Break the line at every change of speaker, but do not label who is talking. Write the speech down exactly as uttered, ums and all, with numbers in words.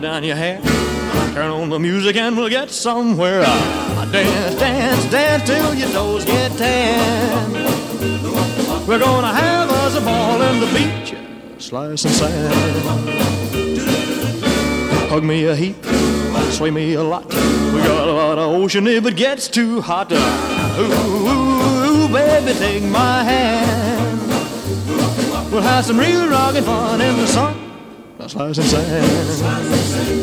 Down your hair, turn on the music and we'll get somewhere. Uh, dance, dance, dance till your toes get tan. We're gonna have us a ball in the beach, slicing sand. Hug me a heap, sway me a lot. We got a lot of ocean if it gets too hot. Uh, ooh, ooh, ooh, baby, take my hand. We'll have some real rockin' fun in the sun, slicing sand.